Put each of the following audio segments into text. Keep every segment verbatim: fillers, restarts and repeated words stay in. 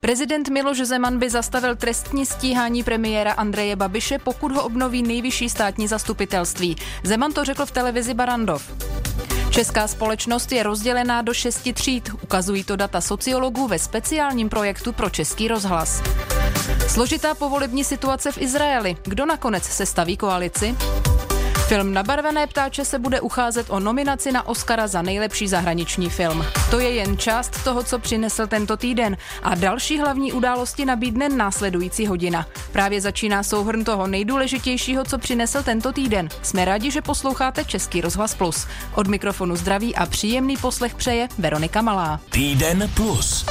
Prezident Miloš Zeman by zastavil trestní stíhání premiéra Andreje Babiše, pokud ho obnoví nejvyšší státní zastupitelství. Zeman to řekl v televizi Barrandov. Česká společnost je rozdělená do šesti tříd, ukazují to data sociologů ve speciálním projektu pro Český rozhlas. Složitá povolební situace v Izraeli. Kdo nakonec sestaví koalici? Film Nabarvené ptáče se bude ucházet o nominaci na Oscara za nejlepší zahraniční film. To je jen část toho, co přinesl tento týden, a další hlavní události nabídne následující hodina. Právě začíná souhrn toho nejdůležitějšího, co přinesl tento týden. Jsme rádi, že posloucháte Český rozhlas Plus. Od mikrofonu zdraví a příjemný poslech přeje Veronika Malá. Týden plus.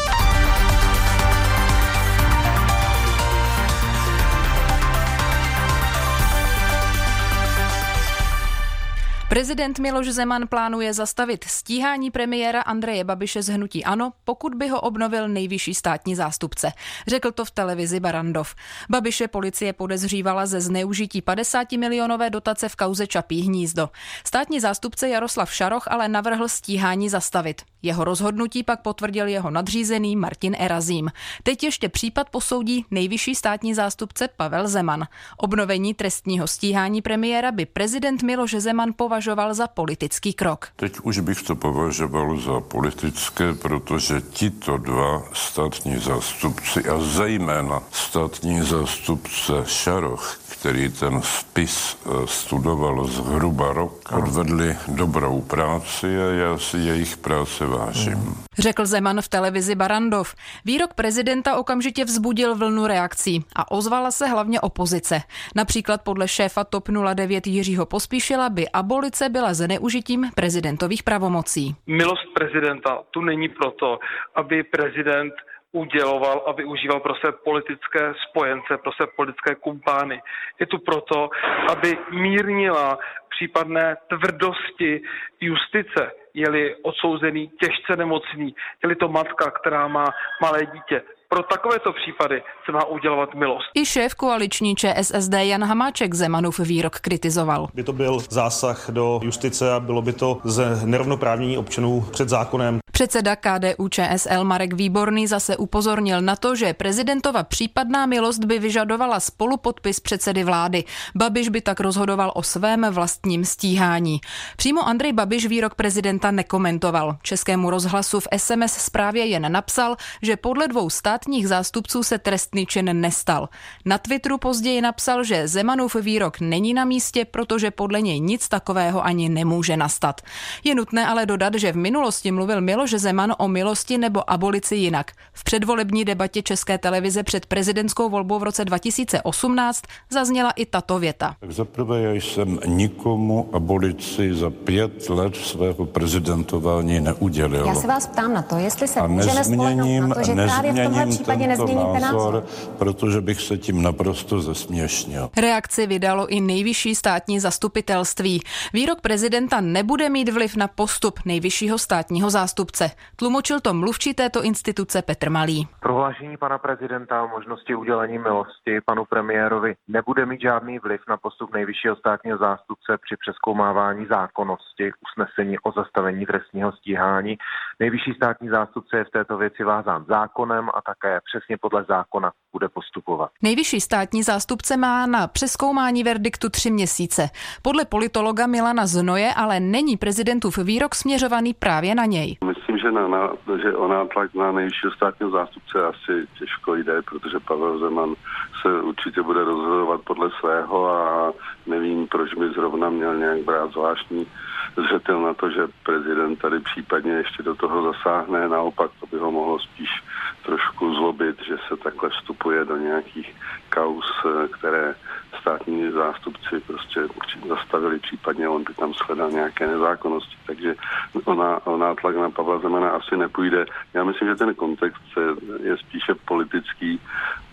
Prezident Miloš Zeman plánuje zastavit stíhání premiéra Andreje Babiše z hnutí ANO, pokud by ho obnovil nejvyšší státní zástupce. Řekl to v televizi Barrandov. Babiše policie podezřívala ze zneužití padesátimilionové dotace v kauze Čapí hnízdo. Státní zástupce Jaroslav Šaroch ale navrhl stíhání zastavit. Jeho rozhodnutí pak potvrdil jeho nadřízený Martin Erazím. Teď ještě případ posoudí nejvyšší státní zástupce Pavel Zeman. Obnovení trestního stíhání premiéra by prezident Miloš Zeman považoval za politický krok. Teď už bych to považoval za politické, protože tito dva státní zástupci a zejména státní zástupce Šaroch, který ten spis studoval zhruba rok, odvedli dobrou práci a já si jejich práce vážím. Řekl Zeman v televizi Barrandov. Výrok prezidenta okamžitě vzbudil vlnu reakcí a ozvala se hlavně opozice. Například podle šéfa TOP nula devět Jiřího Pospíšila by abolice byla zneužitím prezidentových pravomocí. Milost prezidenta tu není proto, aby prezident uděloval a využíval pro své politické spojence, pro své politické kumpány. Je tu proto, aby mírnila případné tvrdosti justice, je-li odsouzený těžce nemocný, je-li to matka, která má malé dítě. Pro takovéto případy se má udělovat milost. I šéf koaliční ČSSD Jan Hamáček Zemanův výrok kritizoval. By to byl zásah do justice a bylo by to z nerovnoprávnění občanů před zákonem. Předseda K D U Č S L Marek Výborný zase upozornil na to, že prezidentova případná milost by vyžadovala spolupodpis předsedy vlády. Babiš by tak rozhodoval o svém vlastním stíhání. Přímo Andrej Babiš výrok prezidenta nekomentoval. Českému rozhlasu v S M S zprávě jen napsal, že podle dvou státních zástupců se trestný čin nestal. Na Twitteru později napsal, že Zemanův výrok není na místě, protože podle něj nic takového ani nemůže nastat. Je nutné ale dodat, že v minulosti mluvil Miloš Zeman o milosti nebo abolici jinak. V předvolební debatě České televize před prezidentskou volbou v roce dva tisíce osmnáct zazněla i tato věta. Tak zaprvé já jsem nikomu abolici za pět let svého prezidentování neudělil. Já se vás ptám na to, jestli se můžeme spolehnout na to, že právě v tomhle případě nezměníte názor, protože bych se tím naprosto zesměšnil. Reakci vydalo i nejvyšší státní zastupitelství. Výrok prezidenta nebude mít vliv na postup nejvyššího státního zástupce. Tlumočil to mluvčí této instituce Petr Malý. Prohlášení pana prezidenta o možnosti udělení milosti panu premiérovi nebude mít žádný vliv na postup nejvyššího státního zástupce při přezkoumávání zákonnosti usnesení o zastavení trestního stíhání. Nejvyšší státní zástupce je v této věci vázán zákonem a také přesně podle zákona bude postupovat. Nejvyšší státní zástupce má na přezkoumání verdiktu tři měsíce. Podle politologa Milana Znoje ale není prezidentův výrok směřovaný právě na něj. Myslím, že, na, na, že o nátlak na nejvyššího státního zástupce asi těžko jde, protože Pavel Zeman se určitě bude rozhodovat podle svého a nevím, proč by zrovna měl nějak brát zvláštní zřetel na to, že prezident tady případně ještě do toho zasáhne. Naopak to by ho mohlo spíš trošku zlobit, že se takhle vstupuje do nějakých kauz, které státní zástupci prostě zastavili, případně on by tam shledal nějaké nezákonnosti. Takže ona, ona tlak na Pavla Zemana asi nepůjde. Já myslím, že ten kontext je spíše politický a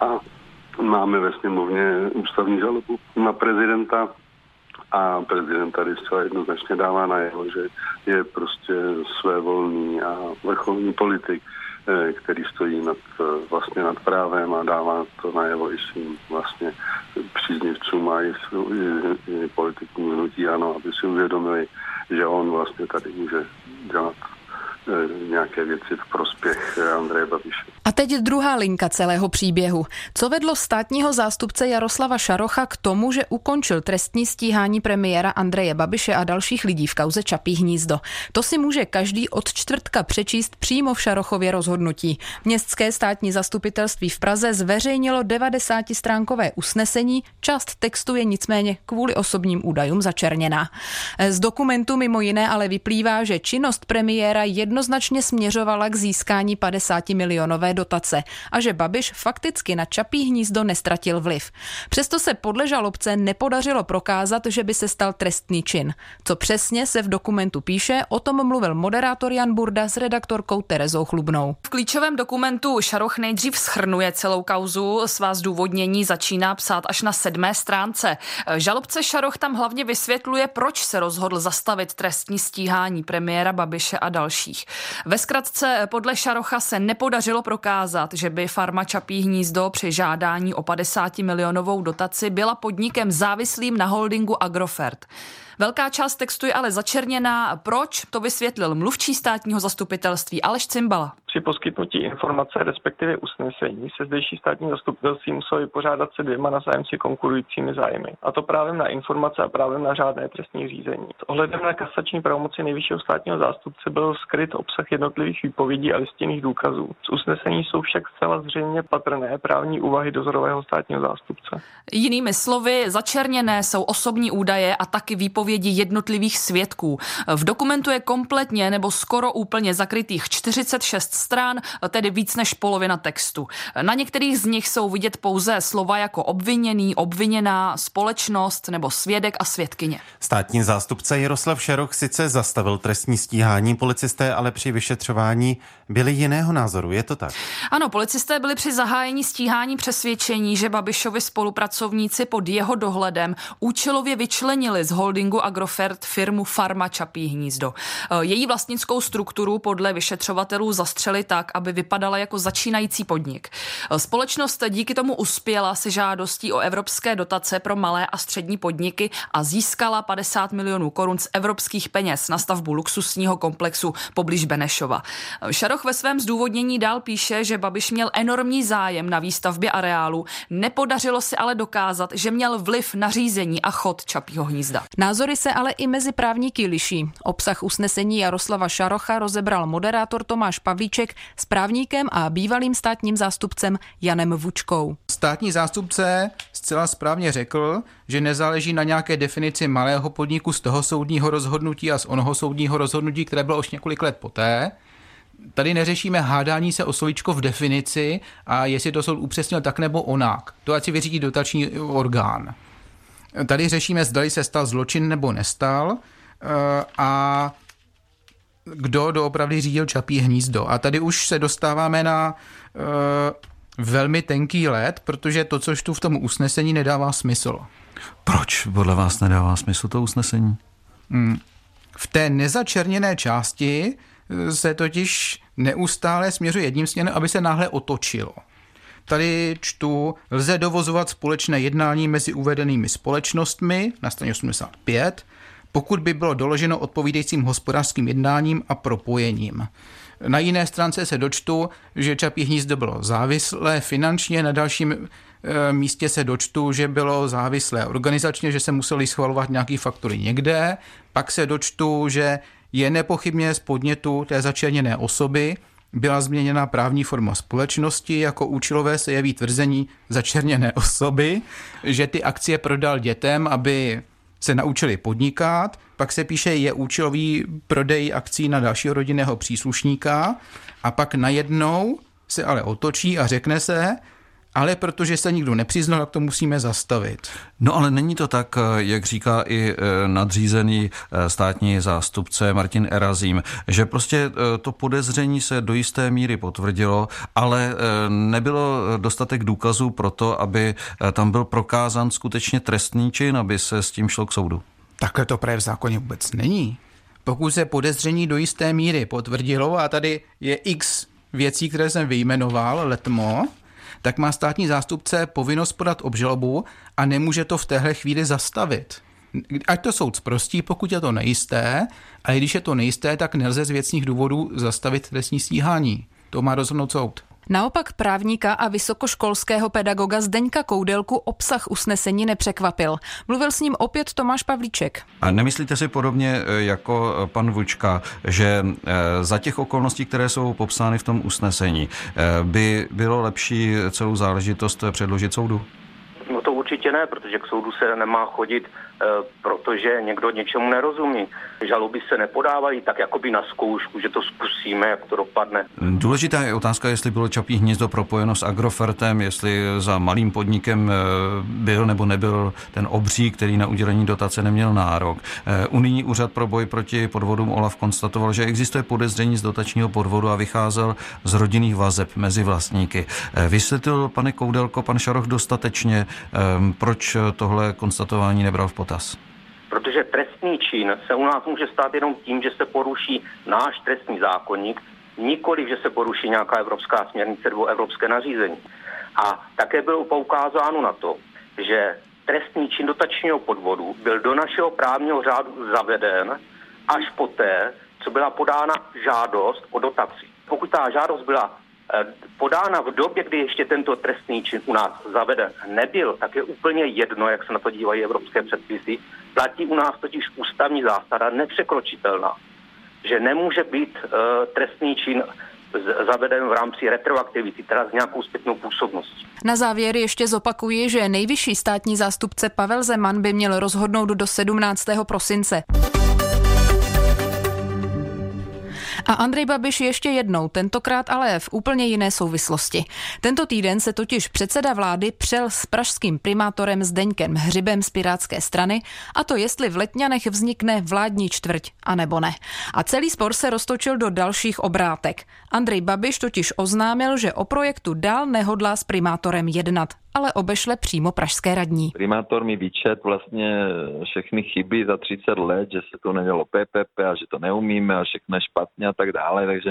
máme ve sněmovně ústavní žalobu na prezidenta a prezident tady zcela jednoznačně dává najevo, že je prostě svévolný a vrcholný politik, který stojí nad, vlastně nad právem a dává to najevo i svým vlastně příznivcům a i, i, i politikům hnutí ANO, aby si uvědomili, že on vlastně tady může dělat nějaké věci v prospěch Andreje Babiše. A teď druhá linka celého příběhu. Co vedlo státního zástupce Jaroslava Šarocha k tomu, že ukončil trestní stíhání premiéra Andreje Babiše a dalších lidí v kauze Čapí hnízdo? To si může každý od čtvrtka přečíst přímo v Šarochově rozhodnutí. Městské státní zastupitelství v Praze zveřejnilo devadesátistránkové usnesení, část textu je nicméně kvůli osobním údajům začerněná. Z dokumentu mimo jiné ale vyplývá, že činnost premiéra jednoznačně směřovala k získání padesátimilionové dotace a že Babiš fakticky na Čapí hnízdo nestratil vliv. Přesto se podle žalobce nepodařilo prokázat, že by se stal trestný čin. Co přesně se v dokumentu píše, o tom mluvil moderátor Jan Burda s redaktorkou Terezou Chlubnou. V klíčovém dokumentu Šaroch nejdřív shrnuje celou kauzu, svá zdůvodnění začíná psát až na sedmé stránce. Žalobce Šaroch tam hlavně vysvětluje, proč se rozhodl zastavit trestní stíhání premiéra Babiše a dalších. Ve zkratce podle Šarocha se nepodařilo prokázat, že by farma Čapí hnízdo při žádání o padesátimilionovou dotaci byla podnikem závislým na holdingu Agrofert. Velká část textu je ale začerněná. Proč? To vysvětlil mluvčí státního zastupitelství Aleš Cimbala. Při poskytnutí informace, respektive usnesení, se zdejší státní zastupitelství muselo vypořádat se dvěma navzájemci konkurujícími zájmy. A to právě na informace a právě na řádné trestní řízení. S ohledem na kasační pravomoci nejvyššího státního zástupce byl skryt obsah jednotlivých výpovědí a listinných důkazů. Z usnesení jsou však zcela zřejmě patrné právní úvahy dozorového státního zástupce. Jinými slovy, začerněné jsou osobní údaje a taky výpovědi jednotlivých svědků. V dokumentu je kompletně nebo skoro úplně zakrytých čtyřicet šest stran, tedy víc než polovina textu. Na některých z nich jsou vidět pouze slova jako obviněný, obviněná, společnost nebo svědek a svědkyně. Státní zástupce Jaroslav Šaroch sice zastavil trestní stíhání, policisté ale při vyšetřování byli jiného názoru, je to tak? Ano, policisté byli při zahájení stíhání přesvědčení, že Babišovi spolupracovníci pod jeho dohledem účelově vyčlenili z holdingu Agrofert firmu Farma Čapí hnízdo. Její vlastnickou strukturu podle vyšetřovatelů zastřeli tak, aby vypadala jako začínající podnik. Společnost díky tomu uspěla se žádostí o evropské dotace pro malé a střední podniky a získala padesát milionů korun z evropských peněz na stavbu luxusního komplexu poblíž Benešova. Šaroch ve svém zdůvodnění dál píše, že Babiš měl enormní zájem na výstavbě areálu, nepodařilo se ale dokázat, že měl vliv na řízení a chod Čapího hnízda. Názory se ale i mezi právníky liší. Obsah usnesení Jaroslava Šarocha rozebral moderátor Tomáš Pavlíček s právníkem a bývalým státním zástupcem Janem Vučkou. Státní zástupce zcela správně řekl, že nezáleží na nějaké definici malého podniku z toho soudního rozhodnutí a z onoho soudního rozhodnutí, které bylo už několik let poté. Tady neřešíme hádání se o slovíčko v definici a jestli to soud upřesnil tak nebo onak. To ať si vyřídí dotační orgán. Tady řešíme, zdali se stal zločin nebo nestal a kdo doopravdy řídil Čapí hnízdo. A tady už se dostáváme na velmi tenký led, protože to, což tu v tom usnesení, nedává smysl. Proč podle vás nedává smysl to usnesení? Hmm. V té nezačerněné části se totiž neustále směřuje jedním směrem, aby se náhle otočilo. Tady čtu, lze dovozovat společné jednání mezi uvedenými společnostmi na straně osmdesát pět, pokud by bylo doloženo odpovídajícím hospodářským jednáním a propojením. Na jiné stránce se dočtu, že Čapí hnízdo bylo závislé finančně, na dalším e, místě se dočtu, že bylo závislé organizačně, že se museli schvalovat nějaký faktory někde, pak se dočtu, že je nepochybně z podnětu té začerněné osoby byla změněna právní forma společnosti, jako účelové se jeví tvrzení začerněné osoby, že ty akcie prodal dětem, aby se naučili podnikat, pak se píše, je účelový prodej akcí na dalšího rodinného příslušníka a pak najednou se ale otočí a řekne se, ale protože se nikdo nepřiznal, tak to musíme zastavit. No ale není to tak, jak říká i nadřízený státní zástupce Martin Erazím, že prostě to podezření se do jisté míry potvrdilo, ale nebylo dostatek důkazů pro to, aby tam byl prokázán skutečně trestný čin, aby se s tím šlo k soudu. Takhle to právě v zákoně vůbec není. Pokud se podezření do jisté míry potvrdilo, a tady je x věcí, které jsem vyjmenoval, letmo, tak má státní zástupce povinnost podat obžalobu a nemůže to v téhle chvíli zastavit. Ať to soud zprostí, pokud je to nejisté, a když je to nejisté, tak nelze z věcných důvodů zastavit trestní stíhání. To má rozhodnout soud. Naopak právníka a vysokoškolského pedagoga Zdeňka Koudelku obsah usnesení nepřekvapil. Mluvil s ním opět Tomáš Pavlíček. A nemyslíte si podobně jako pan Vučka, že za těch okolností, které jsou popsány v tom usnesení, by bylo lepší celou záležitost předložit soudu? No to určitě ne, protože k soudu se nemá chodit, protože někdo něčemu nerozumí. Žaloby se nepodávají tak jakoby na zkoušku, že to zkusíme, jak to dopadne. Důležitá je otázka, jestli bylo Čapí hnízdo propojeno s Agrofertem, jestli za malým podnikem byl nebo nebyl ten obří, který na udělení dotace neměl nárok. Unijní úřad pro boj proti podvodům OLAF konstatoval, že existuje podezření z dotačního podvodu a vycházel z rodinných vazeb mezi vlastníky. Vysvětlil, pane Koudelko, pan Šaroch dostatečně, proč tohle konstatování nebral v potaz? Protože trestný čin se u nás může stát jenom tím, že se poruší náš trestní zákoník, nikoliv, že se poruší nějaká evropská směrnice nebo evropské nařízení. A také bylo poukázáno na to, že trestný čin dotačního podvodu byl do našeho právního řádu zaveden až poté, co byla podána žádost o dotaci. Pokud ta žádost byla podána v době, kdy ještě tento trestný čin u nás zaveden nebyl, tak je úplně jedno, jak se na to dívají evropské předpisy. Platí u nás totiž ústavní zásada nepřekročitelná, že nemůže být uh, trestný čin zaveden v rámci retroaktivity, teda s nějakou zpětnou působností. Na závěr ještě zopakuji, že nejvyšší státní zástupce Pavel Zeman by měl rozhodnout do sedmnáctého prosince. A Andrej Babiš ještě jednou, tentokrát ale v úplně jiné souvislosti. Tento týden se totiž předseda vlády přel s pražským primátorem Zdeňkem Hřibem z Pirátské strany, a to jestli v Letňanech vznikne vládní čtvrť, anebo ne. A celý spor se roztočil do dalších obrátek. Andrej Babiš totiž oznámil, že o projektu dál nehodlá s primátorem jednat, ale obešle přímo pražské radní. Primátor mi vyčet vlastně všechny chyby za třicet let, že se to nedělo P P P a že to neumíme a všechno je špatně a tak dále, takže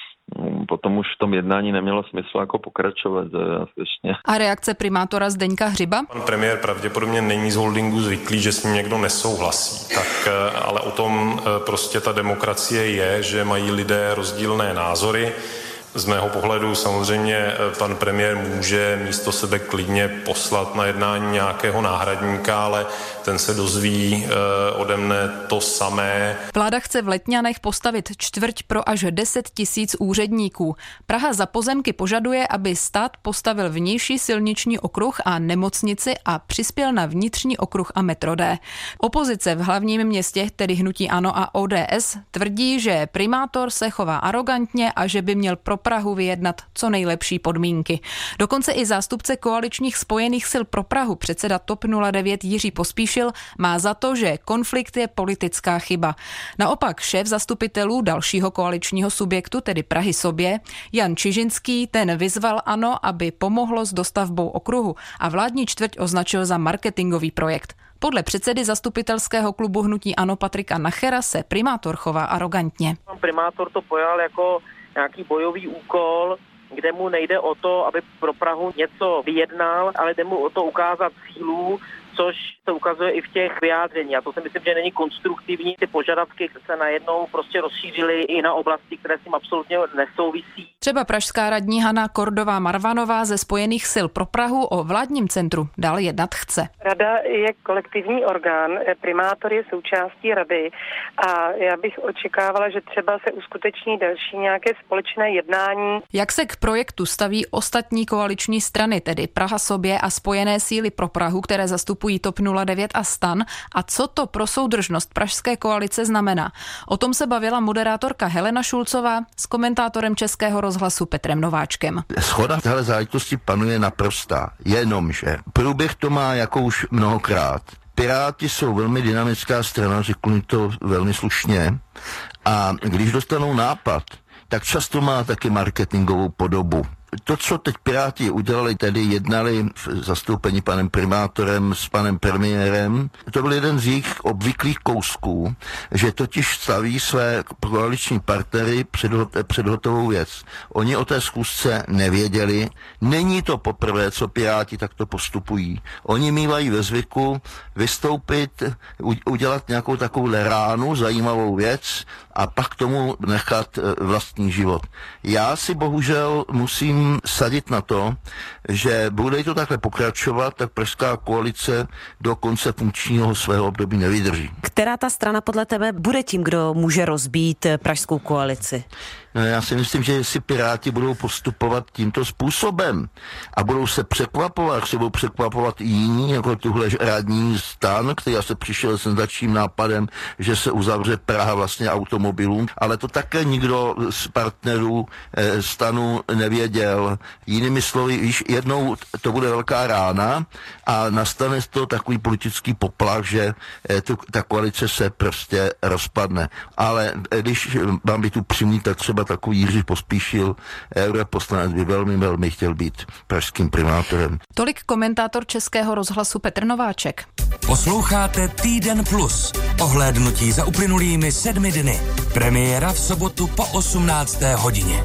potom už v tom jednání nemělo smysl jako pokračovat. Vlastně. A reakce primátora Zdeňka Hřiba? Pan premiér pravděpodobně není z holdingu zvyklý, že s ním někdo nesouhlasí. Tak ale o tom prostě ta demokracie je, že mají lidé rozdílné názory. Z mého pohledu samozřejmě pan premiér může místo sebe klidně poslat na jednání nějakého náhradníka, ale ten se dozví ode mne to samé. Vláda chce v Letňanech postavit čtvrť pro až deset tisíc úředníků. Praha za pozemky požaduje, aby stát postavil vnější silniční okruh a nemocnici a přispěl na vnitřní okruh a metro D. Opozice v hlavním městě, tedy hnutí ANO a O D S, tvrdí, že primátor se chová arogantně a že by měl pro Prahu vyjednat co nejlepší podmínky. Dokonce i zástupce koaličních spojených sil pro Prahu, předseda TOP nula devět Jiří Pospíšil, má za to, že konflikt je politická chyba. Naopak šéf zastupitelů dalšího koaličního subjektu, tedy Prahy sobě, Jan Čižinský, ten vyzval ANO, aby pomohlo s dostavbou okruhu a vládní čtvrť označil za marketingový projekt. Podle předsedy zastupitelského klubu hnutí ANO Patrika Nachera se primátor chová arogantně. Primátor to pojal jako nějaký bojový úkol, kde mu nejde o to, aby pro Prahu něco vyjednal, ale jde mu o to ukázat sílu, což se ukazuje i v těch vyjádření. A to si myslím, že není konstruktivní. Ty požadavky se najednou prostě rozšířily i na oblasti, které s tím absolutně nesouvisí. Třeba pražská radní Hana Kordová Marvanová ze Spojených sil pro Prahu o vládním centru dál jednat chce. Rada je kolektivní orgán, primátor je součástí rady a já bych očekávala, že třeba se uskuteční další nějaké společné jednání. Jak se k projektu staví ostatní koaliční strany, tedy Praha sobě a Spojené síly pro Prahu, které zastupují TOP nula devět a STAN, a co to pro soudržnost pražské koalice znamená? O tom se bavila moderátorka Helena Šulcová s komentátorem Českého rozhlasu Petrem Nováčkem. Shoda v téhle záležitosti panuje naprostá, jenomže průběh to má jako už mnohokrát. Piráti jsou velmi dynamická strana, řeknu to velmi slušně, a když dostanou nápad, tak často má taky marketingovou podobu. to, co teď Piráti udělali, tedy jednali v zastoupení panem primátorem s panem premiérem, to byl jeden z jejich obvyklých kousků, že totiž staví své koaliční partnery před, před hotovou věc. Oni o té schůzce nevěděli. Není to poprvé, co Piráti takto postupují. Oni mívají ve zvyku vystoupit, udělat nějakou takovou ránu, zajímavou věc a pak tomu nechat vlastní život. Já si bohužel musím sadit na to, že bude to takhle pokračovat, tak pražská koalice do konce funkčního svého období nevydrží. Která ta strana podle tebe bude tím, kdo může rozbít pražskou koalici? No, já si myslím, že jestli Piráti budou postupovat tímto způsobem a budou se překvapovat, se budou překvapovat i jiní, jako tuhle radní stan, který se přišel s senzačním nápadem, že se uzavře Praha vlastně automobilům, ale to také nikdo z partnerů eh, stanu nevěděl. Jinými slovy, víš, jednou to bude velká rána a nastane to takový politický poplach, že eh, tu, ta koalice se prostě rozpadne. Ale eh, když mám být upřímný, tak třeba takový Jiří Pospíšil, europoslanec, by velmi, velmi chtěl být pražským primátorem. Tolik komentátor Českého rozhlasu Petr Nováček. Posloucháte Týden plus. Ohlédnutí za uplynulými sedmi dny. Premiéra v sobotu po osmnácté hodině.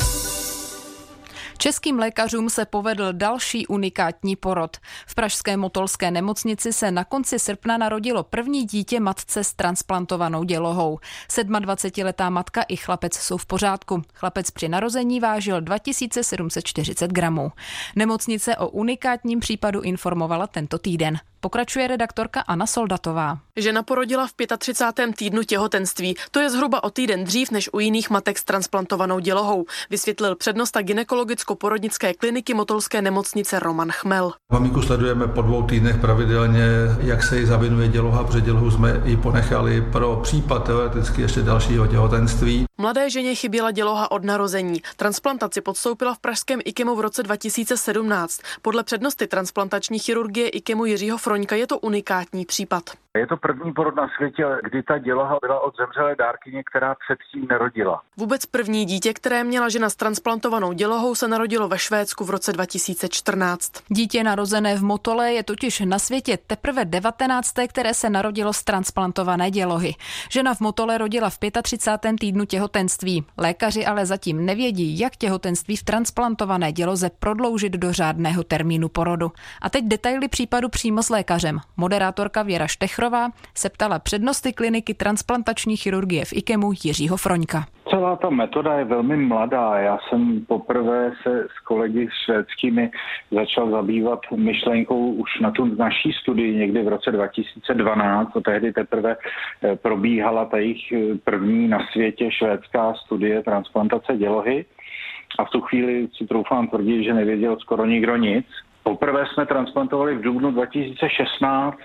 Českým lékařům se povedl další unikátní porod. V pražské Motolské nemocnici se na konci srpna narodilo první dítě matce s transplantovanou dělohou. sedmadvacetiletá matka i chlapec jsou v pořádku. Chlapec při narození vážil dva tisíce sedm set čtyřicet gramů. Nemocnice o unikátním případu informovala tento týden. Pokračuje redaktorka Anna Soldatová. Žena porodila v třicátém pátém týdnu těhotenství. To je zhruba o týden dřív než u jiných matek s transplantovanou dělohou, vysvětlil přednosta gynekologicko-porodnické kliniky Motolské nemocnice Roman Chmel. Maminku sledujeme po dvou týdnech pravidelně, jak se jí zavinuje děloha, protože dělohu jsme ji ponechali pro případ teoreticky ještě dalšího těhotenství. Mladé ženě chyběla děloha od narození. Transplantaci podstoupila v pražském IKEMu v roce dva tisíce sedmnáct. Podle přednosty transplantační chirurgie IKEMu Jiřího Froňka je to unikátní případ. Je to první porod na světě, kdy ta děloha byla od zemřelé dárkyně, která předtím nerodila. Vůbec první dítě, které měla žena s transplantovanou dělohou, se narodilo ve Švédsku v roce dva tisíce čtrnáct. Dítě narozené v Motole je totiž na světě teprve devatenácté, které se narodilo z transplantované dělohy. Žena v Motole rodila v třicátém pátém týdnu těhotenství. Lékaři ale zatím nevědí, jak těhotenství v transplantované děloze prodloužit do řádného termínu porodu. A teď detaily případu přímo s lékařem. Moderátorka Věra Štechrová se ptala přednosty kliniky transplantační chirurgie v IKEMu Jiřího Froňka. Celá ta metoda je velmi mladá. Já jsem poprvé se s kolegy švédskými začal zabývat myšlenkou už na tu naší studii někdy v roce dva tisíce dvanáct. A tehdy teprve probíhala ta jejich první na světě švédská studie transplantace dělohy. A v tu chvíli si troufám tvrdit, že nevěděl skoro nikdo nic. Poprvé jsme transplantovali v dubnu dva tisíce šestnáct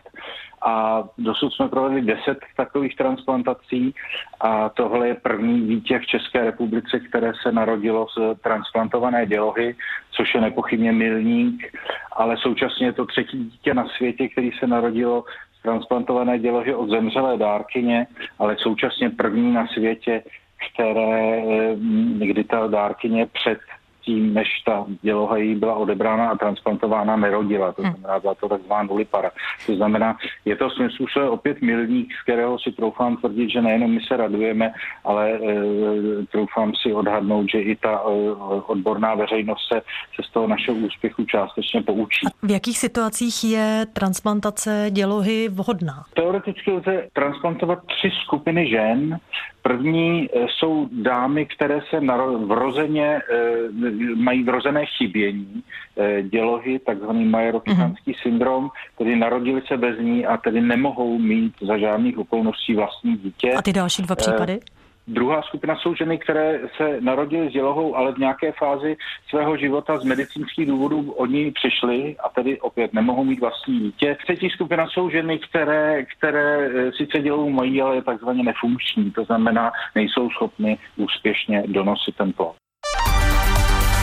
a dosud jsme provedli deset takových transplantací a tohle je první dítě v České republice, které se narodilo z transplantované dělohy, což je nepochybně milník, ale současně je to třetí dítě na světě, který se narodilo z transplantované dělohy od zemřelé dárkyně, ale současně první na světě, které, kdy ta dárkyně před tím, než ta děloha jí byla odebrána a transplantována, nerodila. To znamená, byla to takzvaná nulipara. To znamená, je to svým způsobem opět milník, z kterého si troufám tvrdit, že nejenom my se radujeme, ale e, troufám si odhadnout, že i ta e, odborná veřejnost se, se z toho našeho úspěchu částečně poučí. V jakých situacích je transplantace dělohy vhodná? Teoreticky lze transplantovat tři skupiny žen. První jsou dámy, které se vrozeně, mají vrozené chybění dělohy, takzvaný majerokitánský mm-hmm. syndrom, tedy narodili se bez ní a tedy nemohou mít za žádných okolností vlastní dítě. A ty další dva případy? Druhá skupina jsou ženy, které se narodily s dělohou, ale v nějaké fázi svého života z medicínských důvodů od ní přišly a tedy opět nemohou mít vlastní dítě. Třetí skupina jsou ženy, které, které sice dělohu mají, ale je takzvaně nefunkční, to znamená, nejsou schopny úspěšně donosit ten plod.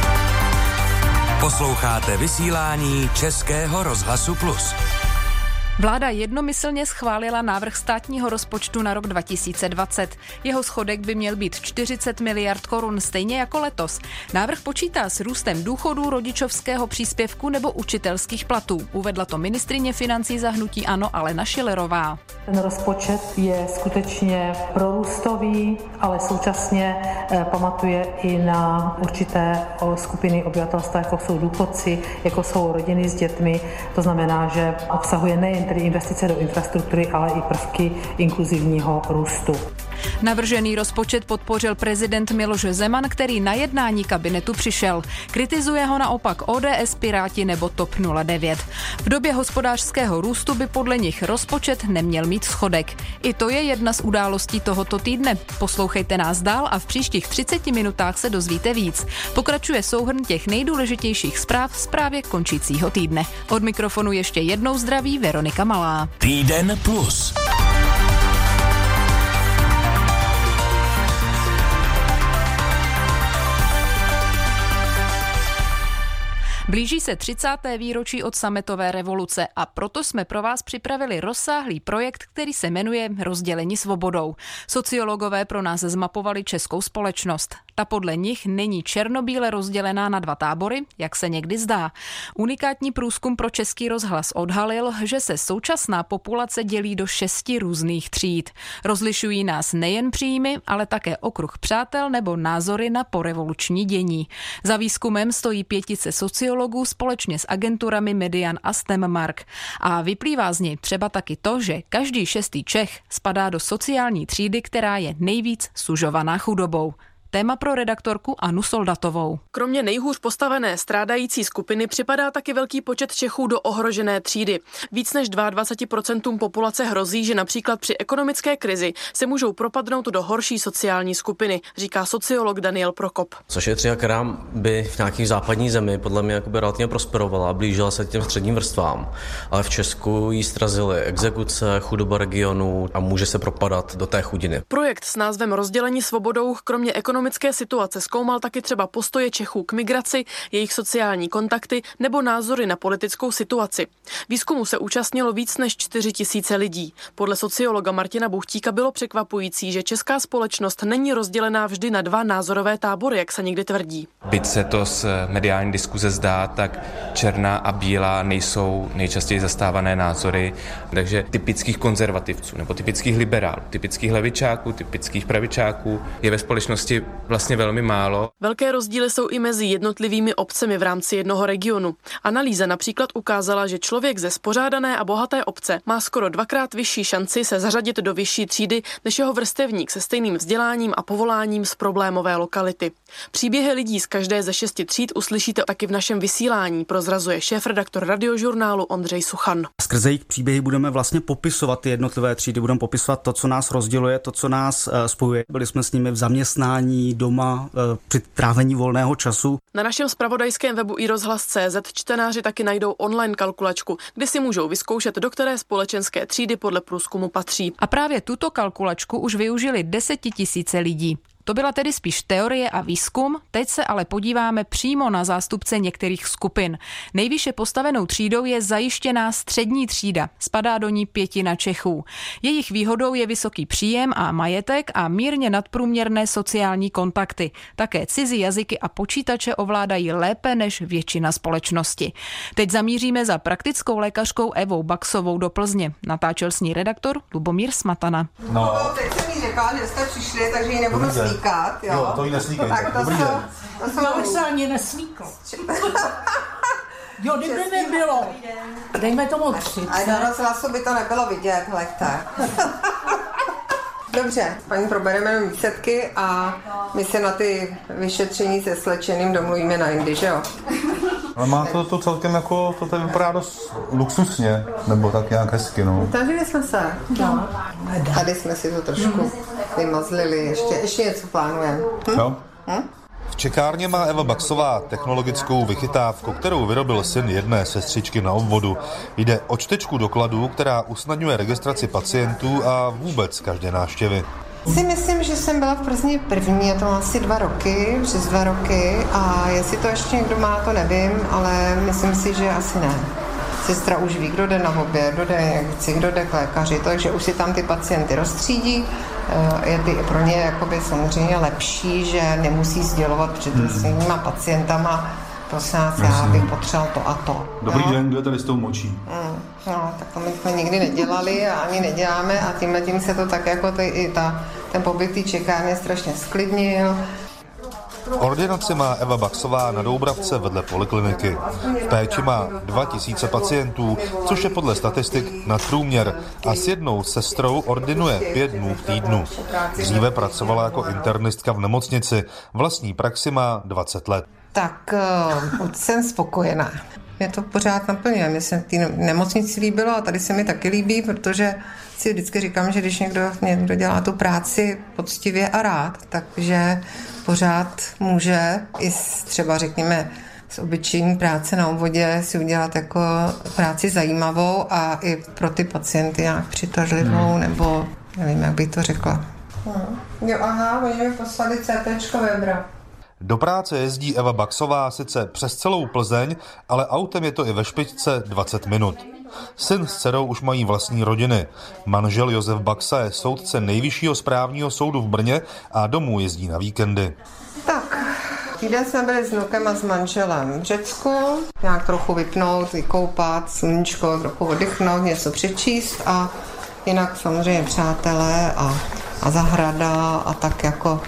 Posloucháte vysílání Českého rozhlasu Plus. Vláda jednomyslně schválila návrh státního rozpočtu na rok dva tisíce dvacet. Jeho schodek by měl být čtyřicet miliard korun, stejně jako letos. Návrh počítá s růstem důchodů, rodičovského příspěvku nebo učitelských platů. Uvedla to ministryně financí za hnutí ANO Alena Schillerová. Ten rozpočet je skutečně prorůstový, ale současně eh, pamatuje i na určité skupiny obyvatelstva, jako jsou důchodci, jako jsou rodiny s dětmi. To znamená, že obsahuje nejen tedy investice do infrastruktury, ale i prvky inkluzivního růstu. Navržený rozpočet podpořil prezident Miloš Zeman, který na jednání kabinetu přišel. Kritizuje ho naopak O D S, Piráti nebo TOP nula devět. V době hospodářského růstu by podle nich rozpočet neměl mít schodek. I to je jedna z událostí tohoto týdne. Poslouchejte nás dál a v příštích třiceti minutách se dozvíte víc. Pokračuje souhrn těch nejdůležitějších zpráv z právě končícího týdne. Od mikrofonu ještě jednou zdraví Veronika Malá. Týden plus. Blíží se třicáté výročí od sametové revoluce a proto jsme pro vás připravili rozsáhlý projekt, který se jmenuje Rozděleni svobodou. Sociologové pro nás zmapovali českou společnost. Ta podle nich není černobíle rozdělená na dva tábory, jak se někdy zdá. Unikátní průzkum pro Český rozhlas odhalil, že se současná populace dělí do šesti různých tříd. Rozlišují nás nejen příjmy, ale také okruh přátel nebo názory na porevoluční dění. Za výzkumem stojí pětice sociologů společně s agenturami Median a STEMmark. A vyplývá z něj třeba taky to, že každý šestý Čech spadá do sociální třídy, která je nejvíc sužovaná chudobou. Téma pro redaktorku Anu Soldatovou. Kromě nejhůř postavené strádající skupiny připadá taky velký počet Čechů do ohrožené třídy. Víc než dvacet dva procent populace hrozí, že například při ekonomické krizi se můžou propadnout do horší sociální skupiny, říká sociolog Daniel Prokop. Což je třída, která by v nějaké západní zemi podle mě jakoby relativně prosperovala, blížila se k těm středním vrstvám, ale v Česku jí srazily exekuce, chudoba regionů a může se propadat do té chudiny. Projekt s názvem Rozděleni svobodou kromě ekonomické situace zkoumal taky třeba postoje Čechů k migraci, jejich sociální kontakty nebo názory na politickou situaci. Výzkumu se účastnilo víc než čtyři tisíce lidí. Podle sociologa Martina Buchtíka bylo překvapující, že česká společnost není rozdělená vždy na dva názorové tábory, jak se někdy tvrdí. Byť se to z mediální diskuze zdá, tak černá a bílá nejsou nejčastěji zastávané názory, takže typických konzervativců nebo typických liberálů, typických levičáků, typických pravičáků je ve společnosti vlastně velmi málo. Velké rozdíly jsou i mezi jednotlivými obcemi v rámci jednoho regionu. Analýza například ukázala, že člověk ze spořádané a bohaté obce má skoro dvakrát vyšší šanci se zařadit do vyšší třídy než jeho vrstevník se stejným vzděláním a povoláním z problémové lokality. Příběhy lidí z každé ze šesti tříd uslyšíte taky v našem vysílání, prozrazuje šéfredaktor Radiožurnálu Ondřej Suchan. Skrze jejich příběhy budeme vlastně popisovat ty jednotlivé třídy, budeme popisovat to, co nás rozděluje, to, co nás spojuje. Byli jsme s nimi v zaměstnání, doma, při trávení volného času. Na našem zpravodajském webu i rozhlas tečka cé zet čtenáři taky najdou online kalkulačku, kde si můžou vyzkoušet, do které společenské třídy podle průzkumu patří. A právě tuto kalkulačku už využili desetitisíce lidí. To byla tedy spíš teorie a výzkum, teď se ale podíváme přímo na zástupce některých skupin. Nejvýše postavenou třídou je zajištěná střední třída, spadá do ní pětina Čechů. Jejich výhodou je vysoký příjem a majetek a mírně nadprůměrné sociální kontakty. Také cizí jazyky a počítače ovládají lépe než většina společnosti. Teď zamíříme za praktickou lékařkou Evou Baxovou do Plzně. Natáčel s ní redaktor Lubomír Smatana. No, teď jsem jí řekla, že jste přišli, takže ji nebudu slíkat. Jo. jo, to jí neslíkejte. Tak to Dobrý jsou, den. to jsou... To se ani neslíklo. Jo, kdyby nebylo. Dejme tomu třicet. A na rozhlasu by to nebylo vidět, hleďte. Dobře, paní, probereme výsledky a my se na ty vyšetření se slečeným domluvíme na jindy, že jo? Ale má to, to celkem jako, to tady vypadá dost luxusně, nebo tak nějak hezky, no. Takže jsme se. No. Tady jsme si to trošku vymazlili, ještě, ještě něco plánujeme. Hm? Jo. Hm? V čekárně má Eva Baxová technologickou vychytávku, kterou vyrobil syn jedné sestřičky na obvodu. Jde o čtečku dokladů, která usnadňuje registraci pacientů a vůbec každé návštěvy. Si myslím, že jsem byla v Plzni první, a to asi dva roky, přes dva roky a jestli to ještě někdo má, to nevím, ale myslím si, že asi ne. sestra už ví, kdo jde na oběd, kdo jde injekci, kdo jde k lékaři, takže už si tam ty pacienty rozstřídí. Je ty pro ně jakoby samozřejmě lepší, že nemusí sdělovat před svýma pacientama, prosím vás, já bych potřeboval to a to. Dobrý no? den, kdo tady s tou močí? Mm, no, tak to my jsme nikdy nedělali a ani neděláme a tímhle tím se to tak jako ty, i ta, ten pobyt té čekárny strašně sklidnil. Ordinaci má Eva Baxová na Doubravce vedle polikliniky. V péči má dva tisíce pacientů, což je podle statistik nadprůměr, a s jednou sestrou ordinuje pět dnů v týdnu. Dříve pracovala jako internistka v nemocnici. Vlastní praxi má dvacet let. Tak uh, jsem spokojená. Mě to pořád naplňuje. Mně se v té nemocnici líbilo a tady se mi taky líbí, protože si vždycky říkám, že když někdo, někdo dělá tu práci poctivě a rád, takže pořád může i s, třeba řekněme z obyčejní práce na obvodě si udělat jako práci zajímavou a i pro ty pacienty nějak přitažlivou, hmm. nebo nevím, jak bych to řekla. Hmm. Jo, aha, oni mi poslali CTčko Webra. Do práce jezdí Eva Baxová sice přes celou Plzeň, ale autem je to i ve špičce dvacet minut. Syn s dcerou už mají vlastní rodiny. Manžel Josef Baxa je soudce Nejvyššího správního soudu v Brně a domů jezdí na víkendy. Tak, týden jsme byli s vnukem a s manželem v Řecku. Nějak trochu vypnout, vykoupat, sluníčko, trochu oddychnout, něco přečíst a jinak samozřejmě přátelé a, a zahrada a tak jako